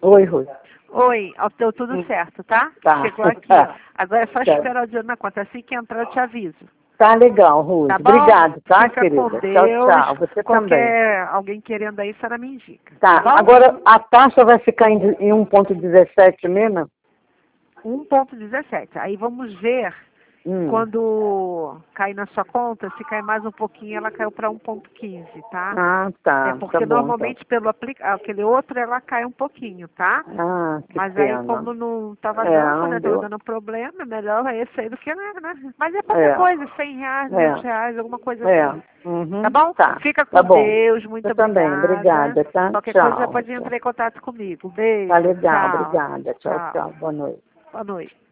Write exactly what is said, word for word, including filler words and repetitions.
Oi, Ruth. Oi, ó, deu tudo Hum. certo, tá? Tá. Chegou aqui. Tá. Agora é só Tá. esperar o dinheiro na conta. Assim que entrar, eu te aviso. Tá legal, Ruth. Tá bom? Obrigado, tá, Fica querida? com Tchau, Deus. tchau. Você Qualquer também. alguém querendo aí, a senhora me indica. Tá. Tá bom? Agora, a taxa vai ficar em, em um ponto dezessete mesmo? um ponto dezessete. Aí vamos ver Hum. quando cair na sua conta, se cair mais um pouquinho, ela caiu para um ponto quinze, tá? Ah, tá. É porque Tá bom, normalmente pelo aplica aquele outro ela cai um pouquinho, tá? então. Ah, que Mas pena. aí como não estava É, dando, não né? Tava deu. dando problema, é melhor esse aí do que nada, né? Mas é pouca É. coisa, cem reais, É. duzentos reais, alguma coisa É. assim. Uhum. Tá bom? Tá. Fica com Tá bom. Deus, muito Eu também. obrigada. Obrigada, tá? Qualquer coisa já Tchau. pode entrar em contato comigo. Beijo, Tá legal. tchau. Obrigada. Tchau, Tchau. tchau. Boa noite. Boa noite.